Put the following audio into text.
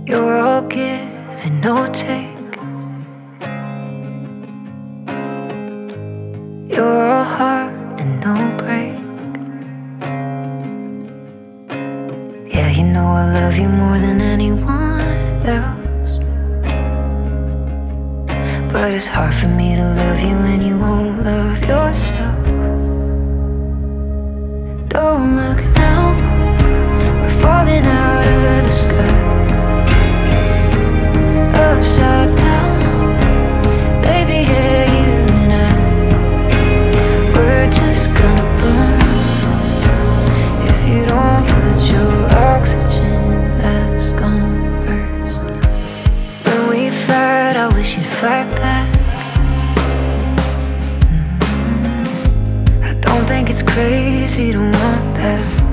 You're all give and no take. You're all heart and no break. Yeah, you know I love you more than anyone else, but it's hard for me to love you when you won't love yourself. Don't look now, we're falling out of the sky, upside down. Baby, yeah, you and I, we're just gonna burn if you don't put your oxygen mask on first. When we fight, I wish you'd fight back. I don't think it's crazy to want that.